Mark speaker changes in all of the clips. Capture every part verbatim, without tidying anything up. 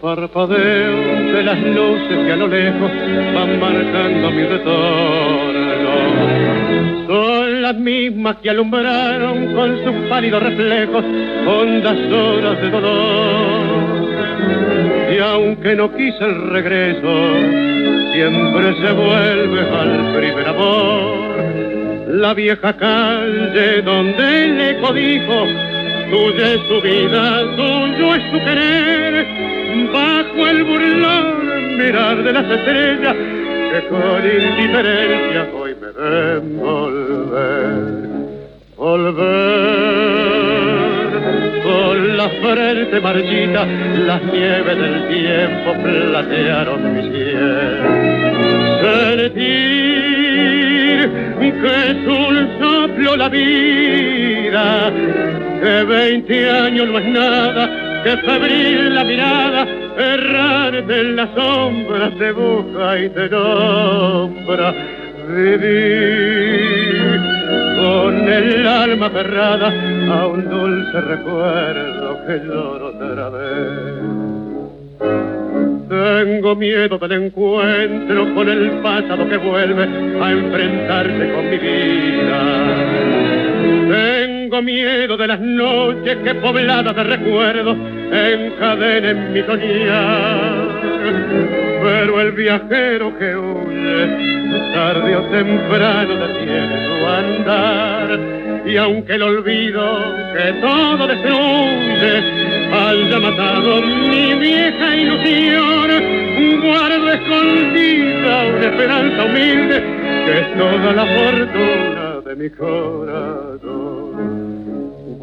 Speaker 1: parpadeo de las luces que a lo lejos van marcando mi retorno. Son las mismas que alumbraron con sus pálidos reflejos hondas horas de dolor. Y aunque no quise el regreso, siempre se vuelve al primer amor. La vieja calle donde el eco dijo: tuya es su vida, tuyo es su querer. Bajo el burlón mirar de las estrellas que con indiferencia hoy me ven volver. Volver con la frente marchita, las nieves del tiempo platearon mi cielo. Sentir que es un soplo la vida, que veinte años no es nada, que febril la mirada, errante en las sombras te busca y te nombra. Vivir con el alma aferrada a un dulce recuerdo que lloro otra vez. Tengo miedo del encuentro con el pasado que vuelve a enfrentarse con mi vida. Tengo miedo de las noches que pobladas de recuerdos encadenen mi soñar. Pero el viajero que huye tarde o temprano detiene su andar. Y aunque el olvido que todo destruye haya matado mi vieja ilusión, guardo escondida una esperanza humilde que es toda la fortuna de mi corazón.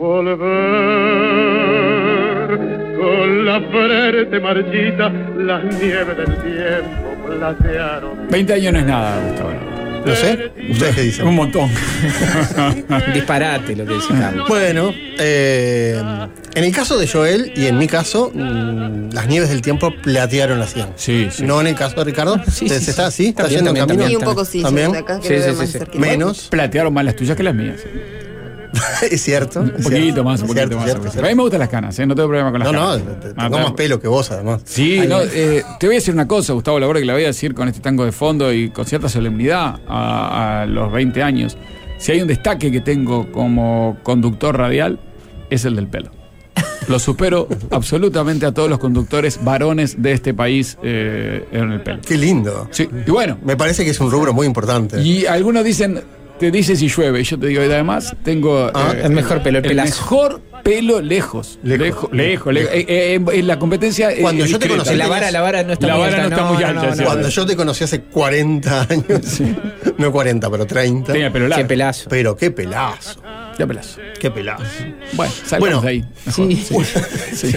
Speaker 1: Volver con la frente marchita, las nieves del tiempo platearon.
Speaker 2: veinte años no es nada, Gustavo.
Speaker 3: Lo sé. ¿Ustedes qué dicen?
Speaker 2: Un montón.
Speaker 4: Disparate lo que dice Carlos.
Speaker 3: Bueno, eh, en el caso de Joel y en mi caso, mmm, las nieves del tiempo platearon la sien.
Speaker 2: Sí, sí.
Speaker 3: No en el caso de Ricardo.
Speaker 4: Sí,
Speaker 3: ¿Se,
Speaker 4: sí,
Speaker 3: se está así? ¿Está
Speaker 4: también,
Speaker 3: yendo en
Speaker 4: también,
Speaker 3: camino?
Speaker 5: Sí, un poco sí.
Speaker 3: ¿También?
Speaker 5: De acá, que
Speaker 4: Sí,
Speaker 5: lo
Speaker 4: sí,
Speaker 5: veo
Speaker 4: sí,
Speaker 5: más
Speaker 4: sí.
Speaker 5: cerquita.
Speaker 3: Menos.
Speaker 2: Platearon más las tuyas que las mías.
Speaker 3: Es cierto.
Speaker 2: Un
Speaker 3: es
Speaker 2: poquito
Speaker 3: cierto,
Speaker 2: más, un
Speaker 3: es
Speaker 2: poquito
Speaker 3: cierto,
Speaker 2: más.
Speaker 3: cierto,
Speaker 2: A
Speaker 3: cierto.
Speaker 2: mí me gustan las canas, ¿eh? No tengo problema con las
Speaker 3: No, no,
Speaker 2: canas.
Speaker 3: te-
Speaker 2: Ah,
Speaker 3: tengo más
Speaker 2: está-
Speaker 3: pelo que vos, además.
Speaker 2: Sí, no, eh, te voy a decir una cosa, Gustavo Laborde, que la voy a decir con este tango de fondo y con cierta solemnidad a, a los veinte años. Si hay un destaque que tengo como conductor radial, es el del pelo. Lo supero absolutamente a todos los conductores varones de este país eh, en el pelo.
Speaker 3: Qué lindo.
Speaker 2: Sí, y bueno,
Speaker 3: Me parece que es un rubro muy importante.
Speaker 2: y algunos dicen, te dice si llueve, y yo te digo, y además tengo
Speaker 3: Ah,
Speaker 4: el mejor pelo, el
Speaker 2: el
Speaker 4: pelazo.
Speaker 2: mejor pelo lejos.
Speaker 3: Lejos.
Speaker 2: Lejos, lejos. lejos. Eh, eh, eh, la competencia es
Speaker 3: Cuando yo te
Speaker 2: discreta.
Speaker 3: conocí-
Speaker 4: La vara, la vara no está
Speaker 2: La
Speaker 4: muy
Speaker 2: vara
Speaker 4: alta.
Speaker 2: no está muy alta, sí.
Speaker 3: Cuando yo te conocí hace cuarenta años, no cuarenta, pero treinta.
Speaker 2: Tenía pelo largo.
Speaker 4: Qué pelazo.
Speaker 3: Pero qué pelazo,
Speaker 2: Ya pelazo.
Speaker 3: qué pelazo.
Speaker 2: Bueno, salgamos
Speaker 3: Bueno,
Speaker 2: de ahí. Mejor.
Speaker 4: Sí.
Speaker 2: Sí.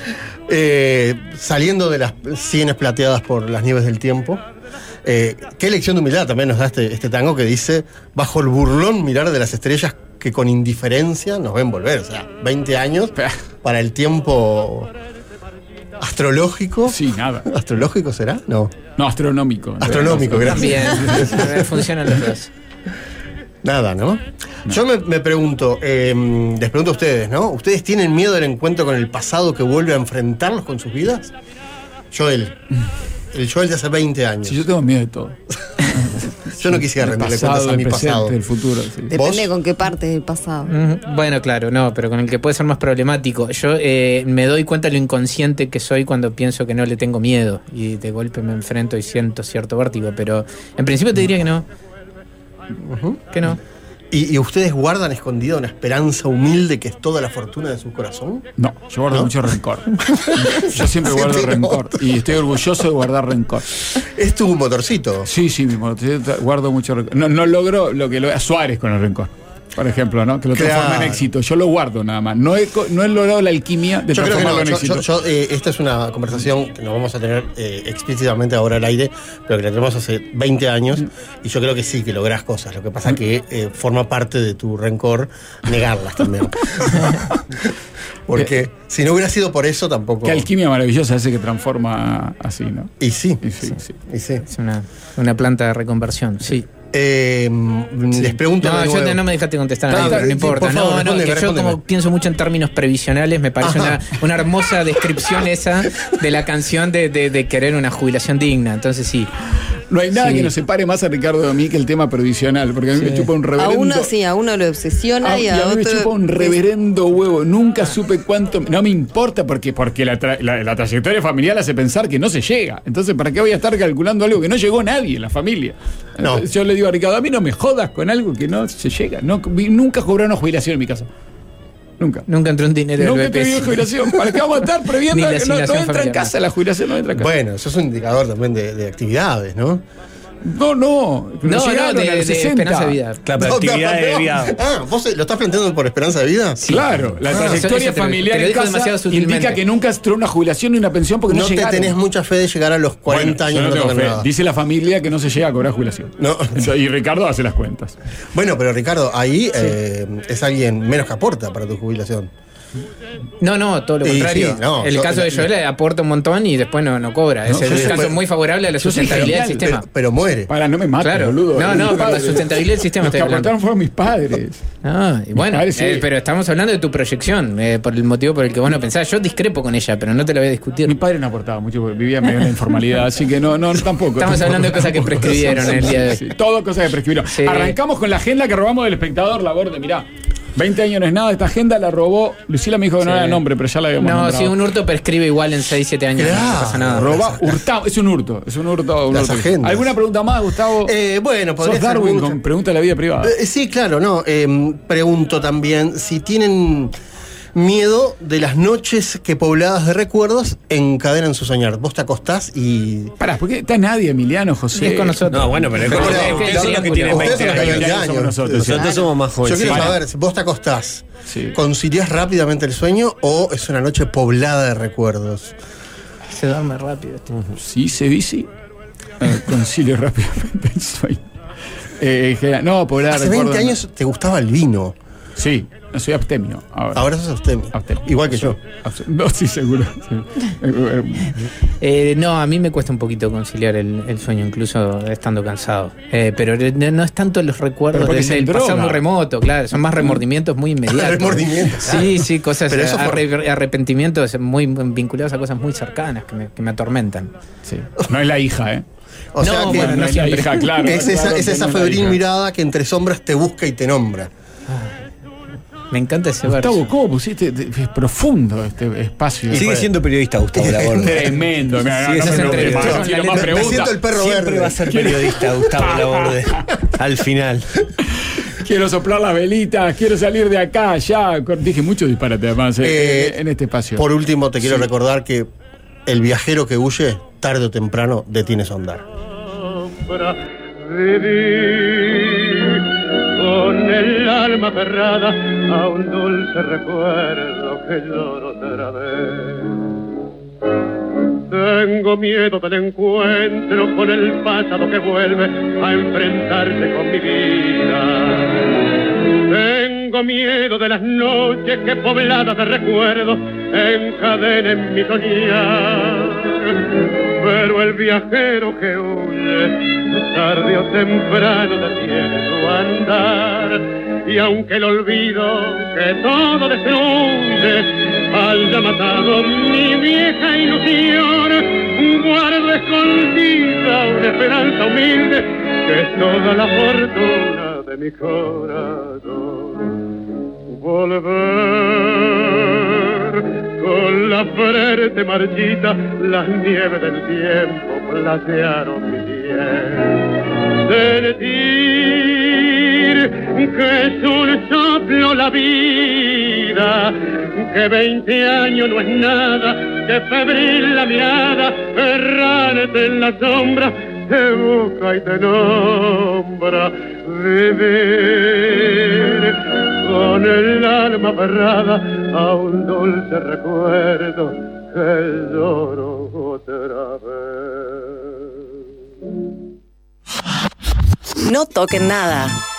Speaker 3: Eh, saliendo de las sienes plateadas por las nieves del tiempo, eh, qué lección de humildad también nos da este, este tango que dice: bajo el burlón mirar de las estrellas que con indiferencia nos ven volver. O sea, veinte años para el tiempo astrológico.
Speaker 2: Sí, nada.
Speaker 3: ¿Astrológico será? No.
Speaker 2: No, astronómico.
Speaker 3: Astronómico, gracias.
Speaker 4: También. Funcionan los dos.
Speaker 3: Nada, ¿no? Yo me, me pregunto, eh, les pregunto a ustedes, ¿no? ¿Ustedes tienen miedo del encuentro con el pasado que vuelve a enfrentarlos con sus vidas? Joel. El Joel de hace veinte años.
Speaker 2: Sí, yo tengo miedo de todo.
Speaker 3: Yo no quisiera
Speaker 2: El
Speaker 3: rendirle
Speaker 2: pasado,
Speaker 3: cuentas a
Speaker 2: el
Speaker 3: mi
Speaker 2: presente,
Speaker 3: pasado.
Speaker 2: el futuro. Sí.
Speaker 5: Depende
Speaker 3: ¿Vos?
Speaker 5: con qué parte del pasado.
Speaker 4: Ujú. Bueno, claro, no, pero con el que puede ser más problemático. Yo eh, me doy cuenta de lo inconsciente que soy cuando pienso que no le tengo miedo y de golpe me enfrento y siento cierto vértigo, pero en principio te diría que no. Que no.
Speaker 3: ¿Y, ¿Y ustedes guardan escondida una esperanza humilde que es toda la fortuna de su corazón?
Speaker 2: No, yo guardo
Speaker 3: ¿No?
Speaker 2: mucho rencor. Yo siempre
Speaker 3: Se
Speaker 2: guardo
Speaker 3: te
Speaker 2: rencor.
Speaker 3: nota.
Speaker 2: Y estoy orgulloso de guardar rencor.
Speaker 3: Es tu motorcito.
Speaker 2: Sí, sí, mi motocicleta, guardo mucho rencor. No, no logro lo que lo a Suárez con el rencor, por ejemplo, ¿no? Que lo transforma
Speaker 3: Claro.
Speaker 2: en éxito. Yo lo guardo nada más. No he, co- no he logrado la alquimia de
Speaker 3: Yo creo que
Speaker 2: transformarlo
Speaker 3: no.
Speaker 2: en
Speaker 3: Yo,
Speaker 2: éxito.
Speaker 3: yo- yo, eh, esta es una conversación que nos vamos a tener eh, explícitamente ahora al aire, pero que la tenemos hace veinte años. Y yo creo que sí, que lográs cosas. Lo que pasa que eh, forma parte de tu rencor negarlas también. Porque si no hubiera sido por eso, tampoco.
Speaker 2: Qué alquimia maravillosa ese que transforma así, ¿no?
Speaker 3: Y sí.
Speaker 2: Y sí, sí.
Speaker 3: Y sí.
Speaker 4: Es una, una planta de reconversión, sí.
Speaker 3: Eh, les pregunto
Speaker 4: No,
Speaker 3: de
Speaker 4: yo
Speaker 3: nuevo.
Speaker 4: te- no me dejaste contestar,
Speaker 3: Está,
Speaker 4: a mí, pero no
Speaker 3: sí,
Speaker 4: importa.
Speaker 3: por favor,
Speaker 4: no, no,
Speaker 3: respóndeme,
Speaker 4: que yo
Speaker 3: respóndeme.
Speaker 4: como pienso mucho en términos previsionales, me parece una, una hermosa descripción esa de la canción de, de, de querer una jubilación digna. Entonces sí.
Speaker 2: No hay nada
Speaker 4: Sí.
Speaker 2: que nos separe más a Ricardo de mí que el tema previsional, porque a mí
Speaker 4: Sí.
Speaker 2: me chupa un
Speaker 5: A
Speaker 2: reverendo.
Speaker 5: uno sí, a uno lo obsesiona
Speaker 2: Ah,
Speaker 5: y
Speaker 2: y
Speaker 5: a,
Speaker 2: a mí me
Speaker 5: otro.
Speaker 2: chupa un reverendo huevo. Nunca supe cuánto. No me importa porque, porque la, tra- la- la trayectoria familiar hace pensar que no se llega. Entonces, ¿para qué voy a estar calculando algo que no llegó nadie en la familia?
Speaker 3: No.
Speaker 2: Entonces, yo le digo a Ricardo, a mí no me jodas con algo que no se llega. No, vi- nunca cobraron una jubilación en mi casa. Nunca.
Speaker 4: Nunca entró un dinero del
Speaker 2: Nunca
Speaker 4: B P
Speaker 2: te
Speaker 4: C.
Speaker 2: jubilación. ¿Para qué vamos a estar previendo?
Speaker 4: Ni la
Speaker 2: No, no
Speaker 4: asignación
Speaker 2: entra en
Speaker 4: familiar,
Speaker 2: casa la jubilación, no entra en casa.
Speaker 3: Bueno, eso es un indicador también de, de actividades, ¿no?
Speaker 2: No, no.
Speaker 4: No, no,
Speaker 2: llegaron
Speaker 4: de,
Speaker 2: a los
Speaker 4: de
Speaker 2: sesenta.
Speaker 4: esperanza de vida.
Speaker 6: Claro, pero
Speaker 3: No,
Speaker 6: actividad
Speaker 3: no,
Speaker 6: de
Speaker 3: no.
Speaker 6: vida.
Speaker 3: Ah, ¿vos lo estás planteando por esperanza de vida?
Speaker 2: Claro, la
Speaker 3: Ah,
Speaker 2: trayectoria
Speaker 4: eso te lo-
Speaker 2: familiar
Speaker 4: te lo
Speaker 2: en
Speaker 4: dijo
Speaker 2: casa
Speaker 4: demasiado sutilmente.
Speaker 2: indica que nunca entró una jubilación ni una pensión porque no,
Speaker 3: No te
Speaker 2: llegaron.
Speaker 3: tenés mucha fe de llegar a los cuarenta
Speaker 2: Bueno, yo
Speaker 3: años y no
Speaker 2: no tengo
Speaker 3: tocar
Speaker 2: fe.
Speaker 3: nada.
Speaker 2: Dice la familia que no se llega a cobrar jubilación.
Speaker 3: No.
Speaker 2: Entonces, y Ricardo hace las cuentas.
Speaker 3: Bueno, pero Ricardo, ahí eh, es alguien menos que aporta para tu jubilación.
Speaker 4: No, no, todo lo
Speaker 3: Sí,
Speaker 4: contrario.
Speaker 3: sí, no,
Speaker 4: el
Speaker 3: yo-
Speaker 4: caso de Joel aporta un montón y después no, no cobra. Es
Speaker 2: No,
Speaker 4: el
Speaker 2: yo soy-
Speaker 4: caso muy favorable a la
Speaker 2: yo soy
Speaker 4: sustentabilidad del
Speaker 2: genial,
Speaker 4: sistema.
Speaker 3: Pero, pero muere.
Speaker 2: Para, no me mates,
Speaker 4: Claro.
Speaker 2: boludo.
Speaker 4: No, no,
Speaker 2: Mis
Speaker 4: pero la
Speaker 2: padres.
Speaker 4: sustentabilidad del sistema
Speaker 2: Los que
Speaker 4: estoy hablando.
Speaker 2: aportaron fueron mis padres.
Speaker 4: Ah, y bueno,
Speaker 2: padre, sí.
Speaker 4: eh, pero estamos hablando de tu proyección, eh, por el motivo por el que vos no pensás. Yo discrepo con ella, pero no te lo voy a discutir.
Speaker 2: Mi padre no aportaba mucho porque vivía medio en la informalidad, así que no, no, tampoco.
Speaker 4: Estamos
Speaker 2: tampoco,
Speaker 4: hablando de cosas que
Speaker 2: tampoco.
Speaker 4: prescribieron en el día de hoy.
Speaker 2: Sí, todo cosas que prescribieron.
Speaker 4: Sí.
Speaker 2: Arrancamos con la agenda que robamos del espectador, la borde, mirá. veinte años no es nada, esta agenda la robó. Lucila me dijo que no
Speaker 4: Sí.
Speaker 2: era nombre, pero ya la habíamos
Speaker 4: No,
Speaker 2: nombrado.
Speaker 4: si un hurto prescribe igual en seis, siete años,
Speaker 3: Claro.
Speaker 4: no pasa nada.
Speaker 2: Roba, hurtado, es un hurto, es un hurto. Un
Speaker 3: Las
Speaker 2: hurto.
Speaker 3: agendas.
Speaker 2: ¿Alguna pregunta más, Gustavo?
Speaker 3: Eh, bueno, podría
Speaker 2: Sos
Speaker 3: ser
Speaker 2: Darwin
Speaker 3: mucho.
Speaker 2: con pregunta de la vida privada.
Speaker 3: Eh, sí, claro, no. eh, pregunto también si tienen miedo de las noches que pobladas de recuerdos encadenan su soñar. Vos te acostás y.
Speaker 2: Pará, ¿por qué está nadie, Emiliano, José?
Speaker 4: Es con nosotros.
Speaker 6: No, bueno, pero es con
Speaker 3: Pero,
Speaker 6: ustedes.
Speaker 3: pero,
Speaker 6: Ustedes son los que
Speaker 4: pero,
Speaker 6: tienen
Speaker 3: ustedes son
Speaker 6: veinte
Speaker 3: los que
Speaker 6: años.
Speaker 3: tienen
Speaker 2: somos
Speaker 3: años.
Speaker 2: nosotros.
Speaker 6: Nosotros somos más
Speaker 3: Yo
Speaker 6: jóvenes.
Speaker 3: quiero
Speaker 2: Bueno.
Speaker 3: saber, vos te acostás,
Speaker 2: Sí.
Speaker 3: ¿conciliás rápidamente el sueño o es una noche poblada de recuerdos?
Speaker 4: Se duerme rápido. este.
Speaker 2: Sí, se bici. Eh, concilio rápidamente el sueño. Eh, que- no, por ahora
Speaker 3: Hace
Speaker 2: recuerdo-
Speaker 3: veinte años te gustaba el vino.
Speaker 2: Sí, soy abstemio ahora.
Speaker 3: Ahora sos abstemio.
Speaker 2: Abstemio.
Speaker 3: Igual que yo.
Speaker 2: Abstemio. No, sí, seguro. sí. Eh, eh,
Speaker 4: Eh, no, a mí me cuesta un poquito conciliar el, el sueño, incluso estando cansado. Eh, pero no no es tanto los
Speaker 2: Pero
Speaker 4: recuerdos
Speaker 2: porque
Speaker 4: del,
Speaker 2: se
Speaker 4: del
Speaker 2: droga.
Speaker 4: pasado muy remoto, claro. Son más remordimientos muy inmediatos.
Speaker 3: Remordimientos.
Speaker 4: Sí, sí, cosas,
Speaker 3: Pero eso fue-
Speaker 4: arre- arrepentimientos muy vinculados a cosas muy cercanas que me, que me atormentan.
Speaker 2: sí. No es la hija, ¿eh?
Speaker 3: O sea
Speaker 4: No,
Speaker 3: que
Speaker 4: bueno,
Speaker 2: no es la
Speaker 4: siempre.
Speaker 2: hija, claro.
Speaker 3: es esa,
Speaker 2: claro
Speaker 3: es
Speaker 2: que
Speaker 3: esa
Speaker 2: no la
Speaker 3: febril
Speaker 2: hija.
Speaker 3: mirada que entre sombras te busca y te nombra.
Speaker 4: Me encanta ese
Speaker 2: Gustavo,
Speaker 4: verso.
Speaker 2: ¿cómo pusiste? Es profundo este espacio.
Speaker 6: Sigue siendo periodista, Gustavo Laborde.
Speaker 2: Tremendo. Mira,
Speaker 6: Sigue
Speaker 2: no me
Speaker 6: siendo
Speaker 2: preguntes,
Speaker 6: periodista.
Speaker 2: no quiero
Speaker 4: Me-
Speaker 2: más
Speaker 3: Me
Speaker 2: preguntas.
Speaker 3: siento el perro
Speaker 6: Siempre
Speaker 3: verde.
Speaker 6: va a ser periodista, Gustavo Laborde. Al final.
Speaker 2: Quiero soplar las velitas, quiero salir de acá, ya. Dije mucho disparate además eh,
Speaker 3: Eh,
Speaker 2: en este espacio.
Speaker 3: Por último, te quiero
Speaker 2: Sí.
Speaker 3: recordar que el viajero que huye, tarde o temprano, detiene su andar.
Speaker 1: Para vivir con el alma aferrada a un dulce recuerdo que lloro otra vez. Tengo miedo del encuentro con el pasado que vuelve a enfrentarse con mi vida. Tengo miedo de las noches que pobladas de recuerdos encadenen mi soñar. Pero el viajero que huye, tarde o temprano detiene su andar. Y aunque el olvido que todo destruye haya matado mi vieja ilusión, guardo escondida una esperanza humilde que es toda la fortuna de mi corazón. Volver con la frente marchita, las nieves del tiempo platearon mi piel. Sentir que es un soplo la vida, que veinte años no es nada, que febril la mirada, errante en la sombra, te busca y te nombra. Vivir con el alma aferrada a un dulce recuerdo que lloro otra vez.
Speaker 5: No toquen nada.